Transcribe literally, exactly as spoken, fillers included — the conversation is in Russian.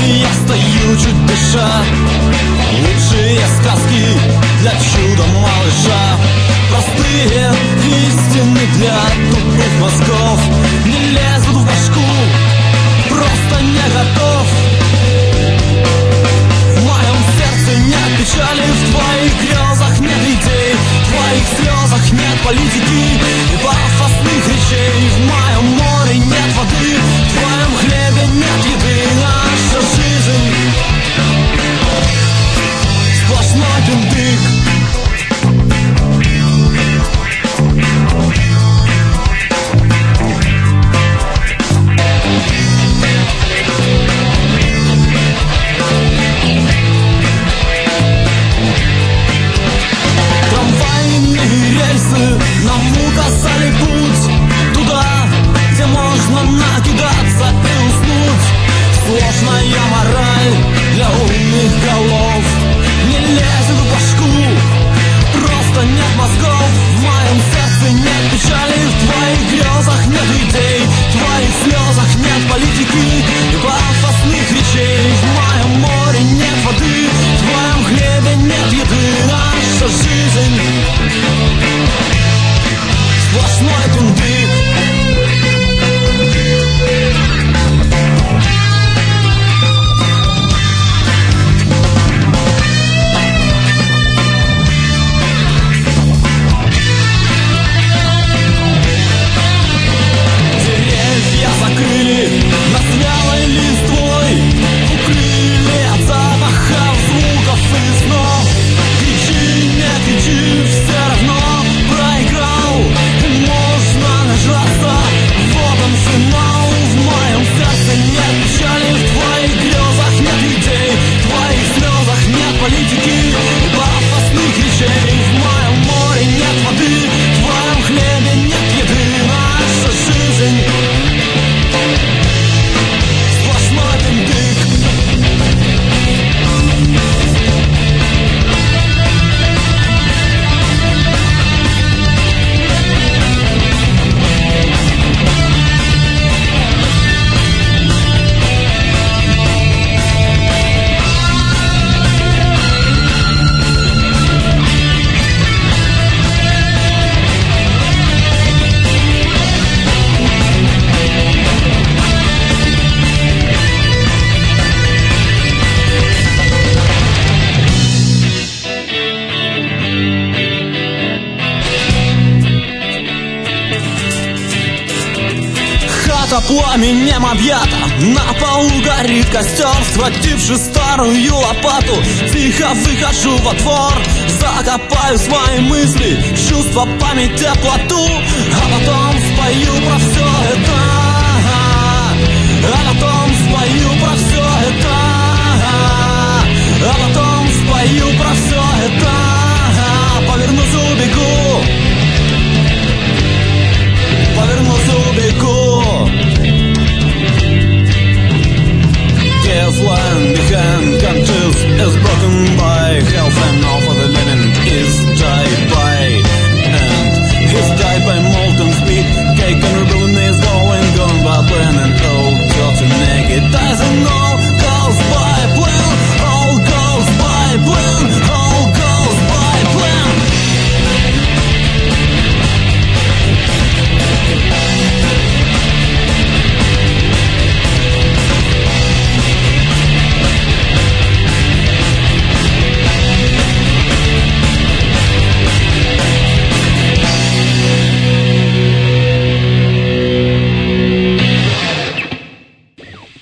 я стою чуть дыша. Лучшие сказки для чуда малыша. Простые истины для тупых мозгов не лезут в башку, просто не готов. В моем сердце нет печали, в твоих грезах нет идей, в твоих слезах нет политики и пафосных речей. В моем море нет воды, в твоем хлебе нет еды. Наша жизнь сплошной тындык. Нам указали путь туда, где можно накидаться и уснуть. Сложная мораль для умных голов не лезет в башку, просто нет мозгов. В моем сердце нет печали, в твоих грезах нет идей, в твоих слезах нет политики и пафосных речей. В моем море нет воды, в твоем хлебе нет еды. Наша жизнь сплошной тундык. Деревья закрыли нас вялой листвой, укрыли от запахов, звуков и снов. Кричи, не кричи, все равно проиграл. Можно нажраться, вот он финал. В моем сердце нет печали, в твоих грезах нет идей, в твоих слезах нет политики и пафосных речей. В моем море нет воды, в твоем хлебе нет еды. Наша жизнь сплошной тындык. Пламенем объята, на полу горит костер. Схвативши старую лопату, тихо выхожу во двор. Закопаю свои мысли, чувства, память, теплоту, а потом спою про все это.